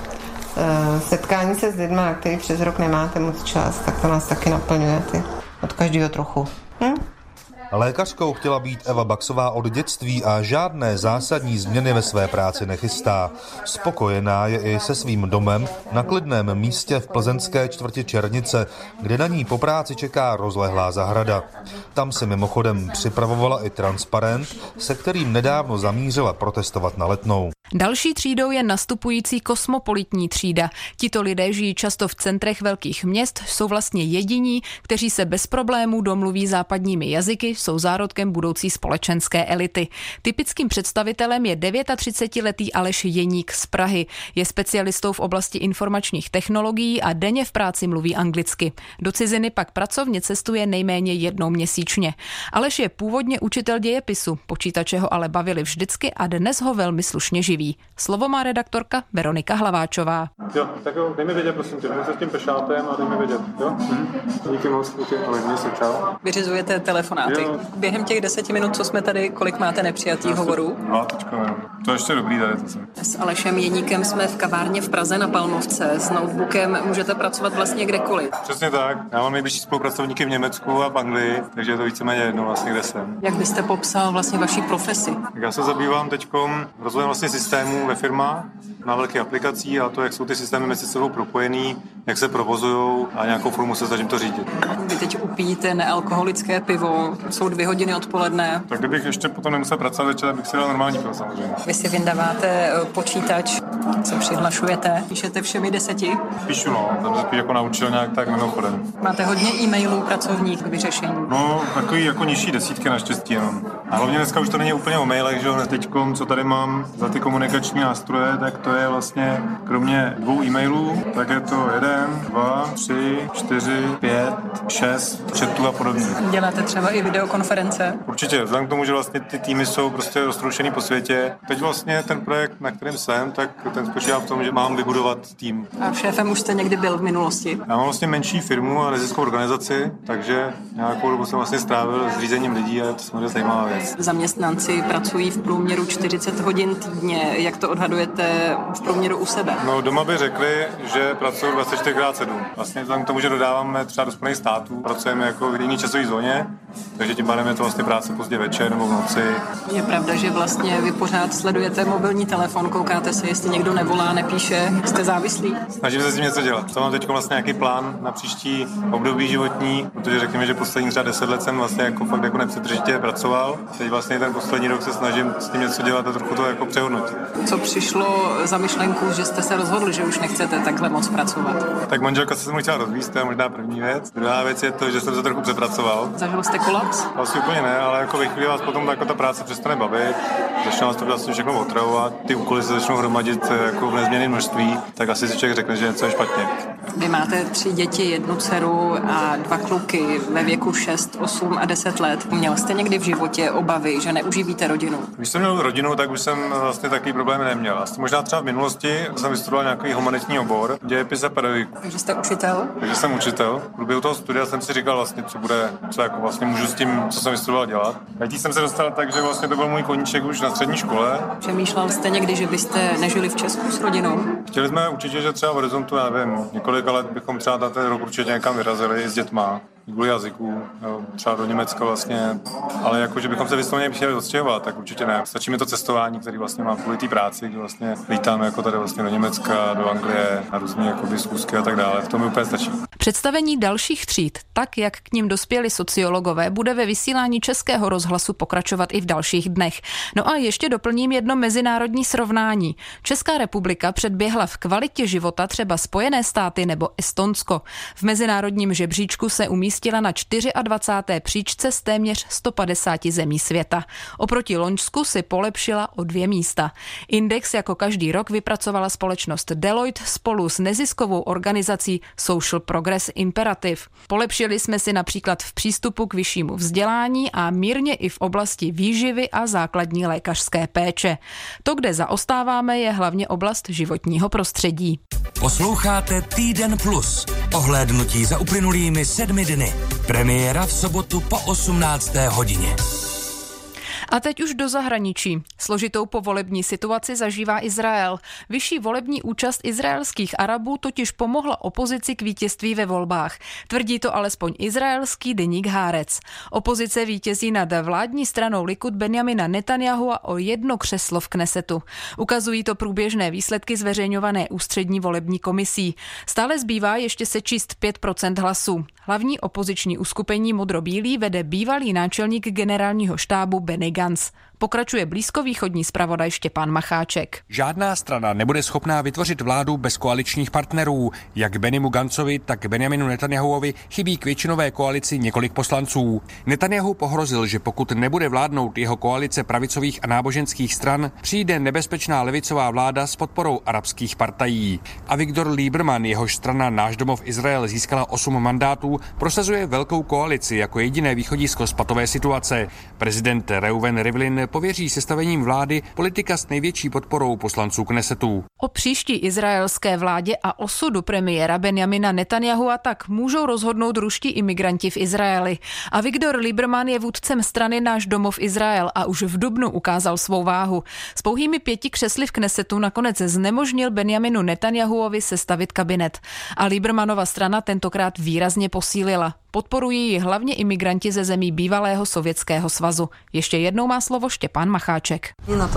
e, setkání se s lidmi, na který přes rok nemáte moc čas, tak to nás taky naplňuje ty, od každého trochu. Hm? Lékařkou chtěla být Eva Baxová od dětství a žádné zásadní změny ve své práci nechystá. Spokojená je i se svým domem na klidném místě v plzeňské čtvrti Černice, kde na ní po práci čeká rozlehlá zahrada. Tam si mimochodem připravovala i transparent, se kterým nedávno zamířila protestovat na Letnou. Další třídou je nastupující kosmopolitní třída. Tito lidé žijí často v centrech velkých měst, jsou vlastně jediní, kteří se bez problémů domluví západními jazyky, jsou zárodkem budoucí společenské elity. Typickým představitelem je třicetidevětiletý Aleš Jeník z Prahy. Je specialistou v oblasti informačních technologií a denně v práci mluví anglicky. Do ciziny pak pracovně cestuje nejméně jednou měsíčně. Aleš je původně učitel dějepisu, počítače ho ale bavili vždycky a dnes ho velmi slušně živí. Slovo má redaktorka Veronika Hlaváčová. Jo, tak jo, dej mi vědět, prosím tě, se s tím pešátem a dej mi vědět, jo? Hmm. Díky moc, díky, ale mě se čau. Vyřizujete telefonáty. Jo. Během těch deseti minut, co jsme tady, kolik máte nepřijatých hovorů? Dva teďko, jo. To je ještě dobrý tady. To s Alešem Jeníkem jsme v kavárně v Praze na Palmovce. S notebookem můžete pracovat vlastně kdekoliv. Přesně tak. Já mám nejbližší spolupracovníky v Německu a v Anglii, takže je to víceméně jedno vlastně, kde jsem. Jak byste popsal vlastně vaši profesi? Já se zabývám teďkom rozvojem vlastně systémů ve firmách na velké aplikací a to, jak jsou ty systémy mezi sebou propojený, jak se provozují a nějakou formu se snažím to řídit. Vy teď upíjíte nealkoholické pivo, jsou dvě hodiny odpoledne. Tak kdybych ještě potom nemusel pracovat večer, abych si dal normální pivo samozřejmě. Vy si vyndáváte počítač, se přihlašujete, píšete všemi deseti? Píšu, no, tam se jako naučil nějak tak mimochodem. Máte hodně e-mailů pracovních k vyřešení? No, takový jako nižší desítky naštěstí jenom. A hlavně dneska už to není úplně o mailech, že jo, teďkom, co tady mám za ty komunikační nástroje, tak to je vlastně kromě dvou e-mailů, tak je to jeden, dva, tři, čtyři, pět, šest, chatů a podobně. Děláte třeba i videokonference? Určitě, vzhledem k tomu, že vlastně ty týmy jsou prostě roztroušený po světě. Teď vlastně ten projekt, na kterém jsem, tak ten spočívá v tom, že mám vybudovat tým. A šéfem už jste někdy byl v minulosti? Já mám vlastně menší firmu a neziskovou organizaci, takže nějakou dobu jsem vlastně strávil s řízením lidí a je to samozřejmě zajímavá věc. Zaměstnanci pracují v průměru čtyřicet hodin týdně. Jak to odhadujete v průměru u sebe? No, doma by řekli, že pracují dvacet čtyři krát sedm. Vlastně vzhledem k tomu, že dodáváme třeba do Spojených států, pracujeme jako v jiné časové zóně, takže tím pádem je to vlastně práce pozdě večer nebo v noci. Je pravda, že vlastně vy pořád sledujete mobilní telefon, koukáte se, jestli někdo nevolá, nepíše, jste závislí? Snažím se s tím něco dělat. To mám teď vlastně nějaký plán na příští období životní, protože řekněme, že poslední třeba deset let jsem vlastně jako fakt jako nepřetržitě pracoval. Teď vlastně ten poslední rok se snažím s tím něco dělat a trochu to jako přehodnotit. Co přišlo za myšlenku, že jste se rozhodli, že už nechcete takhle moc pracovat? Tak manželka se mu chtěla rozvíjet, to je možná první věc. Druhá věc je to, že jsem se trochu přepracoval. Zažil jste kolaps? Asi úplně ne, ale jako ve chvíli vás potom jako ta práce přestane bavit, začne vás to vlastně všechno otravovat, ty úkoly se začnou hromadit jako v nezměnné množství, tak asi si člověk řekne, že něco je špatně. Vy máte tři děti, jednu dceru a dva kluky ve věku šest, osm a deset let. Měl jste někdy v životě obavy, že neuživíte rodinu? Když jsem měl rodinu, tak už jsem vlastně takový problém neměl. Možná třeba v minulosti jsem vystudoval nějaký humanitní obor, dějepis a pedagogiku. Takže jste učitel? Takže jsem učitel. V průběhu toho studia jsem si říkal vlastně, co bude, co jako vlastně můžu s tím, co jsem vystudoval, dělat. A tím jsem se dostal tak, že vlastně to byl můj koníček už na střední škole. Přemýšlel jste někdy, že byste nežili v Česku s rodinou? Chtěli jsme určitě, že třeba v horizontu, já nevím, několika let bychom třeba na ten rok určitě někam vyrazili s dětma. Kvůli jazyku, jo, třeba do Německa vlastně, ale jako, že bychom se vysloveně chtěli odstěhovat, tak určitě ne. Stačí mi to cestování, který vlastně mám kvůli té práci, kdy vlastně lítáme jako tady vlastně do Německa, do Anglie, na různé jakoby zkusky a tak dále. To mi úplně stačí. Představení dalších tříd, tak jak k ním dospěli sociologové, bude ve vysílání Českého rozhlasu pokračovat i v dalších dnech. No a ještě doplním jedno mezinárodní srovnání. Česká republika předběhla v kvalitě života třeba Spojené státy nebo Estonsko. V mezinárodním žebříčku se umístila na dvacáté čtvrté příčce z téměř sto padesáti zemí světa. Oproti loňsku si polepšila o dvě místa. Index jako každý rok vypracovala společnost Deloitte spolu s neziskovou organizací Social Progress Imperative. Polepšili jsme si například v přístupu k vyššímu vzdělání a mírně i v oblasti výživy a základní lékařské péče. To, kde zaostáváme, je hlavně oblast životního prostředí. Posloucháte Týden plus. Ohlédnutí za uplynulými sedmi dny. Premiéra v sobotu po osmnácté hodině. A teď už do zahraničí. Složitou povolební situaci zažívá Izrael. Vyšší volební účast izraelských Arabů totiž pomohla opozici k vítězství ve volbách. Tvrdí to alespoň izraelský deník Haaretz. Opozice vítězí nad vládní stranou Likud Benjamina Netanyahua o jedno křeslo v Knesetu. Ukazují to průběžné výsledky zveřejňované ústřední volební komisí. Stále zbývá ještě sečíst pět procent hlasů. Hlavní opoziční uskupení Modro-bílý vede bývalý náčelník generálního štábu Benny Gantz. Pokračuje blízkovýchodní zpravodaj Štěpán Macháček. Žádná strana nebude schopná vytvořit vládu bez koaličních partnerů. Jak Bennymu Gantzovi, tak Benjaminu Netanyahuovi chybí k většinové koalici několik poslanců. Netanyahu pohrozil, že pokud nebude vládnout jeho koalice pravicových a náboženských stran, přijde nebezpečná levicová vláda s podporou arabských partají. Avigdor Lieberman, jehož strana Náš domov Izrael získala osm mandátů, prosazuje velkou koalici jako jediné východisko z patové situace. Prezident Reuven Rivlin pověří sestavením vlády politika s největší podporou poslanců Knesetu. O příští izraelské vládě a osudu premiéra Benjamina Netanyahua tak můžou rozhodnout ruští imigranti v Izraeli. Avigdor Lieberman je vůdcem strany Náš domov Izrael a už v dubnu ukázal svou váhu. S pouhými pěti křesly v Knesetu nakonec znemožnil Benjaminu Netanyahuovi sestavit kabinet. A Liebermanova strana tentokrát výrazně posílila. Podporují ji hlavně imigranti ze zemí bývalého Sovětského svazu. Ještě jednou má slovo Štěpán Macháček.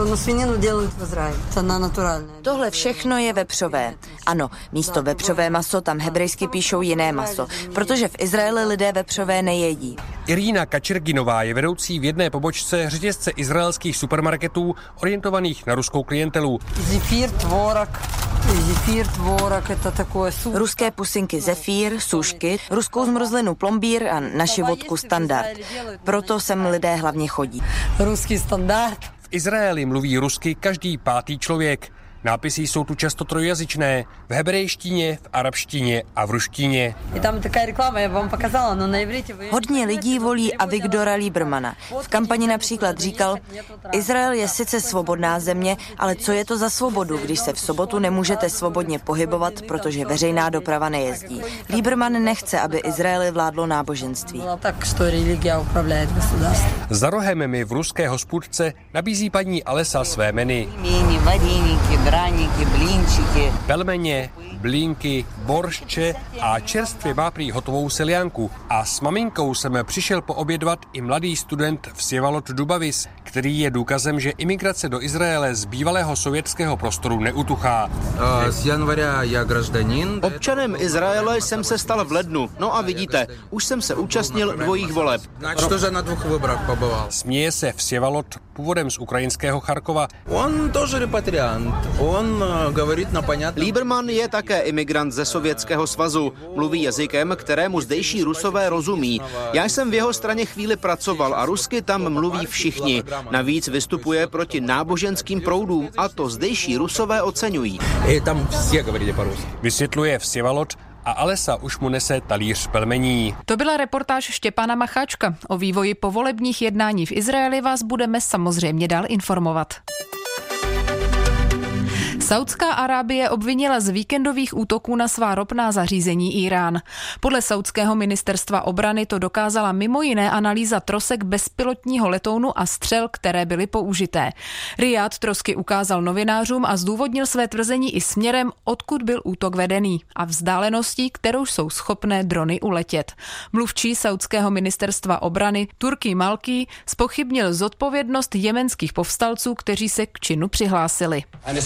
Tohle všechno je vepřové. Ano, místo vepřové maso tam hebrejsky píšou jiné maso, protože v Izraeli lidé vepřové nejedí. Irína Kačerginová je vedoucí v jedné pobočce řetězce izraelských supermarketů orientovaných na ruskou klientelu. Zefír, tvorak, zefír, tvorak, je to takové su... Ruské pusinky zefír, sušky, ruskou zmrzlinu plombír a naši vodku standard. Proto sem lidé hlavně chodí. Ruský standard. V Izraeli mluví rusky každý pátý člověk. Nápisy jsou tu často trojjazyčné, v hebrejštině, v arabštině a v ruštině. Je tam taková reklama, já vám pokazala, no na ivritě. Hodně lidí volí Avigdora Liebermana. V kampani například říkal, Izrael je sice svobodná země, ale co je to za svobodu, když se v sobotu nemůžete svobodně pohybovat, protože veřejná doprava nejezdí. Lieberman nechce, aby Izraeli vládlo náboženství. Tak, što religia upravляет государство. Za rohem mi v ruské hospůdce nabízí paní Alesa své menu. Dráníky, blínčiky. Pelmeně, blínky, boršče a čerstvě má prý hotovou selianku. A s maminkou jsem přišel poobědvat i mladý student Vsjevalot Dubavis, který je důkazem, že imigrace do Izraele z bývalého sovětského prostoru neutuchá. Z januára já graždanin. Občanem Izraele jsem se stal v lednu. No a vidíte, už jsem se účastnil dvojích voleb. Cože na dvou vybrách poboval? Směje se Vsjevalot, původem z ukrajinského Charkova. On тоже repatriant. On говорит na понятном. Lieberman je také imigrant ze Sovětského svazu. Mluví jazykem, kterému zdejší Rusové rozumí. Já jsem v jeho straně chvíli pracoval a rusky tam mluví všichni. Navíc vystupuje proti náboženským proudům a to zdejší Rusové oceňují. Vysvětluje Vsjevalot a Alesa už mu nese talíř pelmení. To byla reportáž Štěpána Macháčka. O vývoji povolebních jednání v Izraeli vás budeme samozřejmě dál informovat. Saudská Arábie obvinila z víkendových útoků na svá ropná zařízení Irán. Podle saudského ministerstva obrany to dokázala mimo jiné analýza trosek bezpilotního letounu a střel, které byly použité. Riad trosky ukázal novinářům a zdůvodnil své tvrzení i směrem, odkud byl útok vedený a vzdáleností, kterou jsou schopné drony uletět. Mluvčí saudského ministerstva obrany Turki Malki zpochybnil zodpovědnost jemenských povstalců, kteří se k činu přihlásili.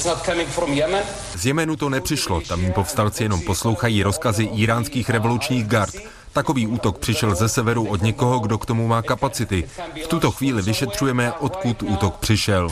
Z Jemenu to nepřišlo, tamní povstalci jenom poslouchají rozkazy iránských revolučních gard. Takový útok přišel ze severu od někoho, kdo k tomu má kapacity. V tuto chvíli vyšetřujeme, odkud útok přišel.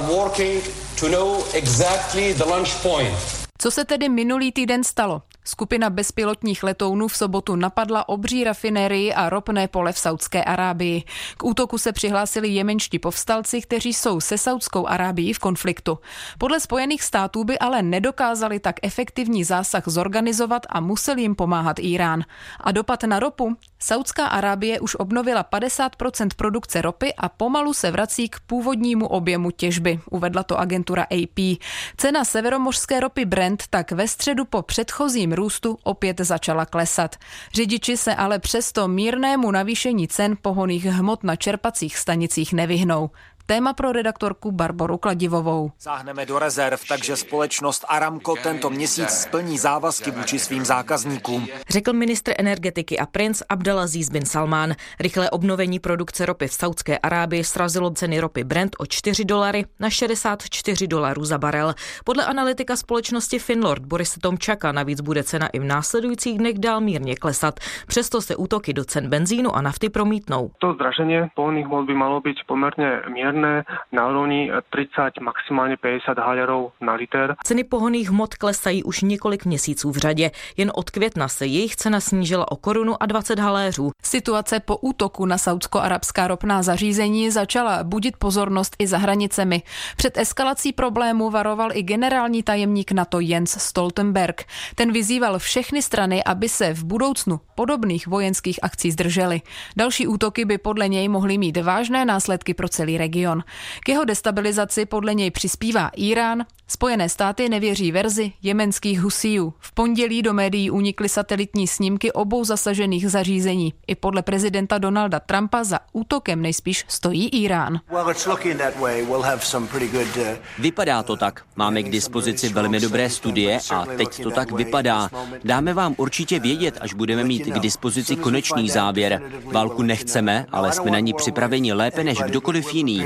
Co se tedy minulý týden stalo? Skupina bezpilotních letounů v sobotu napadla obří rafinérii a ropné pole v Saudské Arábii. K útoku se přihlásili jemenští povstalci, kteří jsou se Saudskou Arábií v konfliktu. Podle Spojených států by ale nedokázali tak efektivní zásah zorganizovat a musel jim pomáhat Irán. A dopad na ropu? Saudská Arábie už obnovila padesát procent produkce ropy a pomalu se vrací k původnímu objemu těžby, uvedla to agentura A P. Cena severomořské ropy Brent tak ve středu po předchozím růstu opět začala klesat. Řidiči se ale přesto mírnému navýšení cen pohonných hmot na čerpacích stanicích nevyhnou. Téma pro redaktorku Barboru Kladivovou. Sáhneme do rezerv, takže společnost Aramco tento měsíc splní závazky vůči svým zákazníkům. Řekl ministr energetiky a princ Abdelaziz bin Salman. Rychlé obnovení produkce ropy v Saudské Arábii srazilo ceny ropy Brent o čtyři dolary na šedesát čtyři dolarů za barel. Podle analytika společnosti Finlord Borise Tomčaka navíc bude cena i v následujících dnech dál mírně klesat. Přesto se útoky do cen benzínu a nafty promítnou. To zdražení pohonných hmot by malo být poměrně mírné. Na úrovni třicet, maximálně padesát halerů na liter. Ceny pohonných hmot klesají už několik měsíců v řadě. Jen od května se jejich cena snížila o korunu a dvacet haléřů. Situace po útoku na saudsko-arabská ropná zařízení začala budit pozornost i za hranicemi. Před eskalací problému varoval i generální tajemník NATO Jens Stoltenberg. Ten vyzýval všechny strany, aby se v budoucnu podobných vojenských akcí zdržely. Další útoky by podle něj mohly mít vážné následky pro celý region. K jeho destabilizaci podle něj přispívá Irán. Spojené státy nevěří verzi jemenských Husijů. V pondělí do médií unikly satelitní snímky obou zasažených zařízení. I podle prezidenta Donalda Trumpa za útokem nejspíš stojí Irán. Vypadá to tak. Máme k dispozici velmi dobré studie a teď to tak vypadá. Dáme vám určitě vědět, až budeme mít k dispozici konečný závěr. Válku nechceme, ale jsme na ní připraveni lépe než kdokoliv jiný.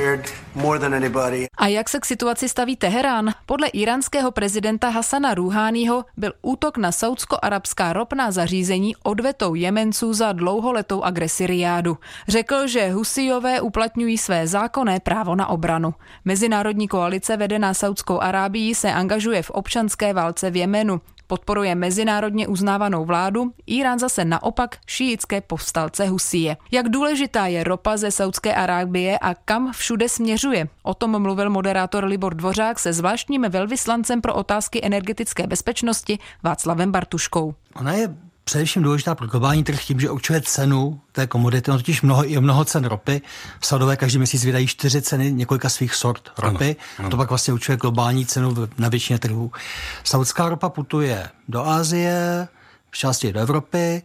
A jak se k situaci staví Teherán? Podle iránského prezidenta Hasana Rúháního byl útok na saudsko-arabská ropná zařízení odvetou Jemenců za dlouholetou agresi Rijádu. Řekl, že Husijové uplatňují své zákonné právo na obranu. Mezinárodní koalice vedená Saudskou Arábií se angažuje v občanské válce v Jemenu. Podporuje mezinárodně uznávanou vládu, Irán zase naopak šíitské povstalce Husije. Jak důležitá je ropa ze Saudské Arábie a kam všude směřuje? O tom mluvil moderátor Libor Dvořák se zvláštním velvyslancem pro otázky energetické bezpečnosti Václavem Bartuškou. Ona je především důležitá pro globální trh tím, že určuje cenu té komodity. No totiž mnoho, je mnoho cen ropy. Saudové každý měsíc vydají čtyři ceny několika svých sort ropy. Ano, ano. To pak vlastně určuje globální cenu na většině trhů. Saudská ropa putuje do Asie, v části do Evropy.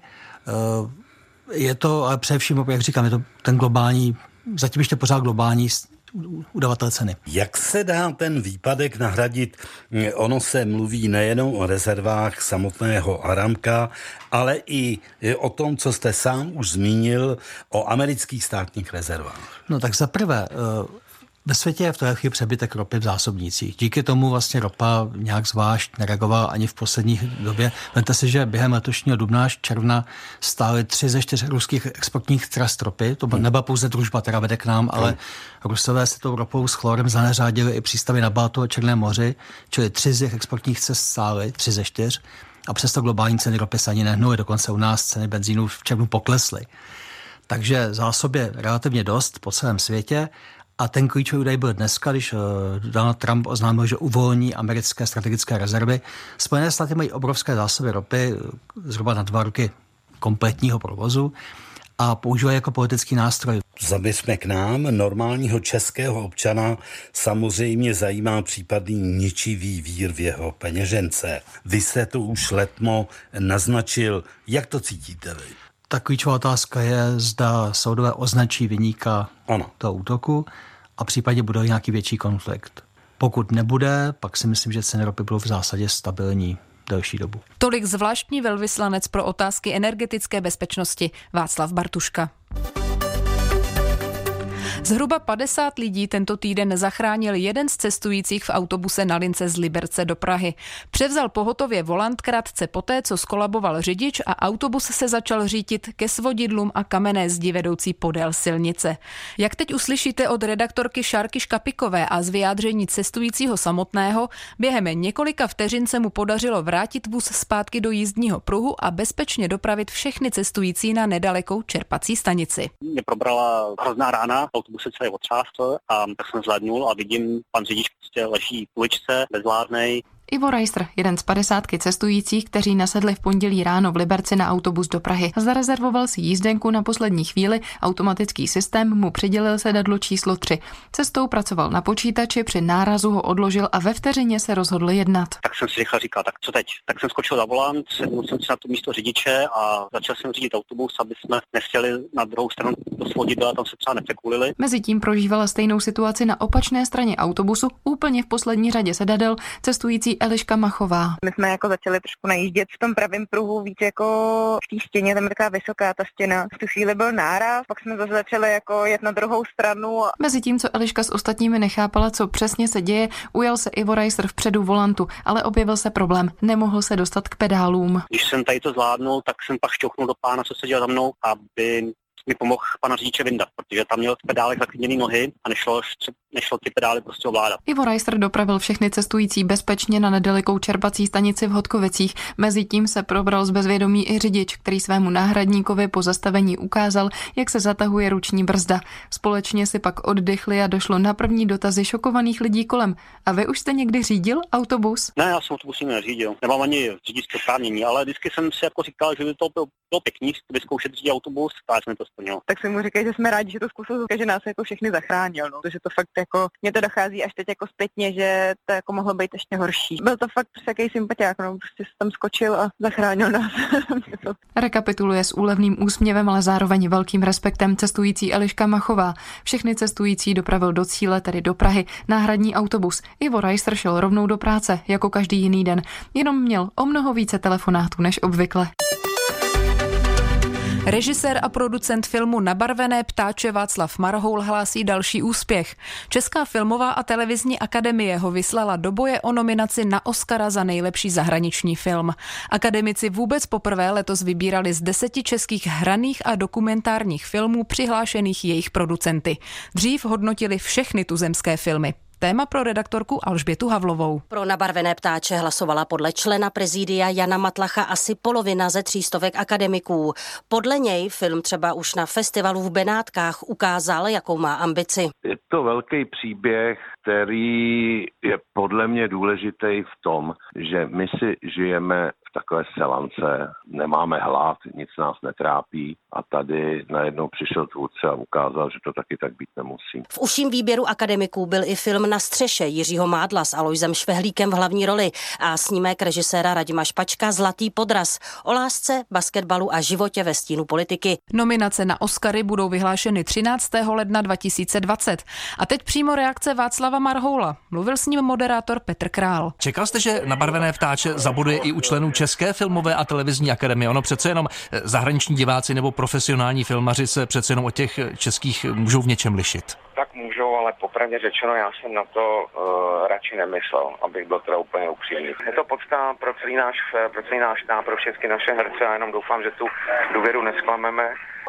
Je to, ale především, jak říkám, je to ten globální, zatím ještě pořád globální udavatel ceny. Jak se dá ten výpadek nahradit? Ono se mluví nejenom o rezervách samotného Aramka, ale i o tom, co jste sám už zmínil, o amerických státních rezervách. No tak za prvé, ve světě je v té chvíli přebytek ropy v zásobnících. Díky tomu vlastně ropa nějak zvlášť nereagovala ani v posledních době. Vemte si, že během letošního dubna až června stály tři ze čtyř ruských exportních tras ropy. To nebyla pouze družba, která vede k nám, ale Rusové se tou ropou s chlorem zaneřádili i přístavy na Baltu a Černém moři, čili tři z těch exportních cest stály, tři ze čtyř. A přesto globální ceny ropy se ani nehnuly, dokonce u nás ceny benzínu v červnu poklesly. Takže zásob je relativně dost po celém světě. A ten klíčový údaj byl dneska, když Donald Trump oznámil, že uvolní americké strategické rezervy. Spojené státy mají obrovské zásoby ropy, zhruba na dva roky kompletního provozu, a používají jako politický nástroj. Zabyřme k nám, normálního českého občana samozřejmě zajímá případný ničivý vír v jeho peněžence. Vy jste to už letmo naznačil. Jak to cítíte vy? Ta klíčová otázka je, zda soudové označí viníka ano. toho útoku a případně bude nějaký větší konflikt. Pokud nebude, pak si myslím, že ceny ropy budou v zásadě stabilní delší dobu. Tolik zvláštní velvyslanec pro otázky energetické bezpečnosti Václav Bartuška. Zhruba padesát lidí tento týden zachránil jeden z cestujících v autobuse na lince z Liberce do Prahy. Převzal pohotově volant krátce poté, co skolaboval řidič a autobus se začal řítit ke svodidlům a kamenné zdi vedoucí podél silnice. Jak teď uslyšíte od redaktorky Šárky Škapikové a z vyjádření cestujícího samotného, během několika vteřin se mu podařilo vrátit vůz zpátky do jízdního pruhu a bezpečně dopravit všechny cestující na nedalekou čerpací stanici. Mě probrala hrozná rána, autobus se celý otřásl a tak jsem zhlédnul a vidím, pan řidič prostě leží v uličce, bezvládnej. Ivo Reister, jeden z padesátky cestujících, kteří nasedli v pondělí ráno v Liberci na autobus do Prahy. Zarezervoval si jízdenku na poslední chvíli, automatický systém mu přidělil sedadlo číslo tři. Cestou pracoval na počítači, při nárazu ho odložil a ve vteřině se rozhodl jednat. Tak jsem si rychle říkal, tak co teď? Tak jsem skočil za volant, sednul jsem si na to místo řidiče a začal jsem řídit autobus, aby jsme nechtěli na druhou stranu do svodidla, tam se třeba nepřekulili. Mezitím prožívala stejnou situaci na opačné straně autobusu, úplně v poslední řadě sedadel, cestující Eliška Machová. My jsme jako začali trošku najíždět v tom pravém pruhu, víc jako v té stěně, tam je taková vysoká ta stěna. V tu chvíli byl náraz, pak jsme zase začali jako jet na druhou stranu. Mezitím, co Eliška s ostatními nechápala, co přesně se děje, ujal se Ivo Reiser vpředu volantu, ale objevil se problém. Nemohl se dostat k pedálům. Když jsem tady to zvládnul, tak jsem pak šťouchnul do pána, co seděl za mnou, aby mi pomohl pana řidiče vyndat, protože tam měl v pedálech zaklíněný nohy a nešlo, nešlo ty pedály prostě ovládat. Ivo Reiser dopravil všechny cestující bezpečně na nedalekou čerpací stanici v Hodkovicích. Mezitím se probral z bezvědomí i řidič, který svému náhradníkovi po zastavení ukázal, jak se zatahuje ruční brzda. Společně si pak oddychli a došlo na první dotazy šokovaných lidí kolem. A vy už jste někdy řídil autobus? Ne, já jsem autobus neřídil. Nemám ani řidičské oprávnění, ale vždycky jsem si jako říkal, že by to bylo, bylo pěkný vyzkoušet řídit autobus, tak jsem to splnil. Tak jsem mu říkal, že jsme rádi, že to zkusil, že nás jako všechny zachránil, no, protože to fakt jako mě to dochází až teď jako zpětně, že to jako mohlo být ještě horší. Byl to fakt takový sympatiák, no, prostě jsem skočil a zachránil nás. Rekapituluje s úlevným úsměvem, ale zároveň velkým respektem cestující Eliška Machová. Všechny cestující dopravil do cíle, tedy do Prahy, náhradní autobus. Ivo Reiser šel rovnou do práce, jako každý jiný den, jenom měl o mnoho více telefonátů než obvykle. Režisér a producent filmu Nabarvené ptáče Václav Marhoul hlásí další úspěch. Česká filmová a televizní akademie ho vyslala do boje o nominaci na Oscara za nejlepší zahraniční film. Akademici vůbec poprvé letos vybírali z deseti českých hraných a dokumentárních filmů přihlášených jejich producenty. Dřív hodnotili všechny tuzemské filmy. Téma pro redaktorku Alžbětu Havlovou. Pro Nabarvené ptáče hlasovala podle člena prezidia Jana Matlacha asi polovina ze třístovek akademiků. Podle něj film třeba už na festivalu v Benátkách ukázal, jakou má ambici. Je to velký příběh, který je podle mě důležitý v tom, že my si žijeme v takové selance, nemáme hlad, nic nás netrápí a tady najednou přišel tvůrce a ukázal, že to taky tak být nemusí. V užším výběru akademiků byl i film Na střeše Jiřího Mádla s Alojzem Švehlíkem v hlavní roli a snímek režiséra Radima Špačka Zlatý podraz o lásce, basketbalu a životě ve stínu politiky. Nominace na Oscary budou vyhlášeny třináctého ledna dva tisíce dvacet. A teď přímo reakce Václava Marhoula. Mluvil s ním moderátor Petr Král. Čekal jste, že Nabarvené ptáče zabuduje i u členů České filmové a televizní akademie? Ono přece jenom zahraniční diváci nebo profesionální filmaři se přece jenom od těch českých můžou v něčem lišit. Tak můžou, ale popravdě řečeno, já jsem na to uh, radši nemyslel, abych byl teda úplně upřímný. Je to podsta pro celý náš, pro celý náš náš, pro všechny naše herce a jenom doufám, že tu důvěru nesklameme.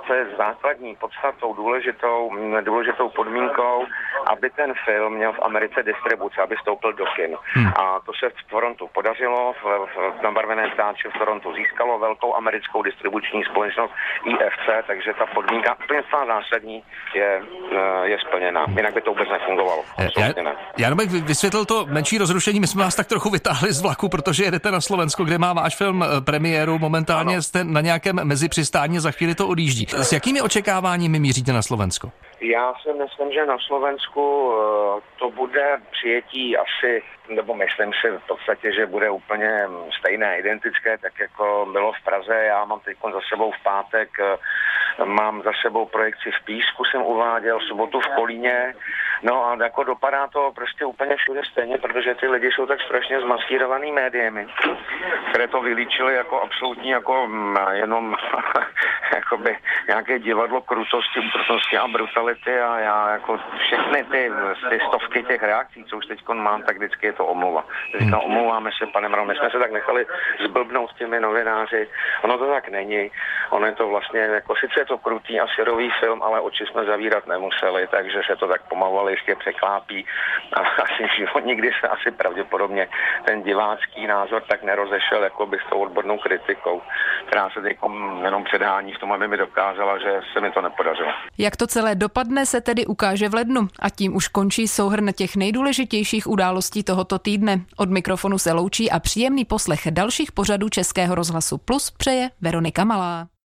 co je základní, podstatou, důležitou, důležitou podmínkou, aby ten film měl v Americe distribuci, aby vstoupil do kin. Hmm. A to se v Torontu podařilo, v, v nabarveném ptáči v Torontu získalo velkou americkou distribuční společnost I F C, takže ta podmínka úplně zásadní je, je splněna. Jinak by to vůbec nefungovalo. Já, já bych vysvětlil to menší rozrušení. My jsme vás tak trochu vytáhli z vlaku, protože jedete na Slovensko, kde má váš film premiéru. Momentálně ano. Jste na nějakém mezipřistání, za chvíli to odjíždí. S jakými očekáváními míříte na Slovensko? Já si myslím, že na Slovensku to bude přijetí asi, nebo myslím si v podstatě, že bude úplně stejné, identické, tak jako bylo v Praze. Já mám teď za sebou v pátek, mám za sebou projekci v Písku, jsem uváděl, v sobotu v Kolíně. No a jako dopadá to prostě úplně všude stejně, protože ty lidi jsou tak strašně zmasírovaný médiemi, které to vylíčily jako absolutní, jako jenom jakoby nějaké divadlo krutosti, útrtnosti a brutality a já jako všechny ty, ty stovky těch reakcí, co už teď mám, tak vždycky je to omluva. Říkám, omlouváme se, pane Mravo, my jsme se tak nechali zblbnout těmi novináři. Ono to tak není. Ono je to vlastně, jako sice je to krutý a syrový film, ale oči jsme zavírat nemuseli, takže se to tak pomalu ještě překlápí. A asi život nikdy se asi pravděpodobně ten divácký názor tak nerozešel jako by s tou odbornou kritikou, která se teď jenom předhání v tom, aby mi dokázala, že se mi to nepodařilo. Jak to celé dopadne, se tedy ukáže v lednu a tím už končí souhrn těch nejdůležitějších událostí tohoto týdne. Od mikrofonu se loučí a příjemný poslech dalších pořadů Českého rozhlasu Plus přeje Veronika Malá.